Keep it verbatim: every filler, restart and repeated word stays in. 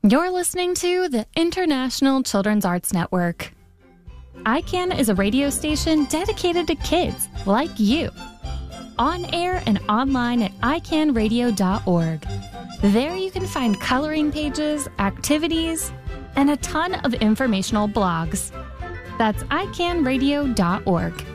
You're listening to the International Children's Arts Network. I CAN is a radio station dedicated to kids like you. On air and online at i can radio dot org. There you can find coloring pages, activities, and a ton of informational blogs. That's i can radio dot org.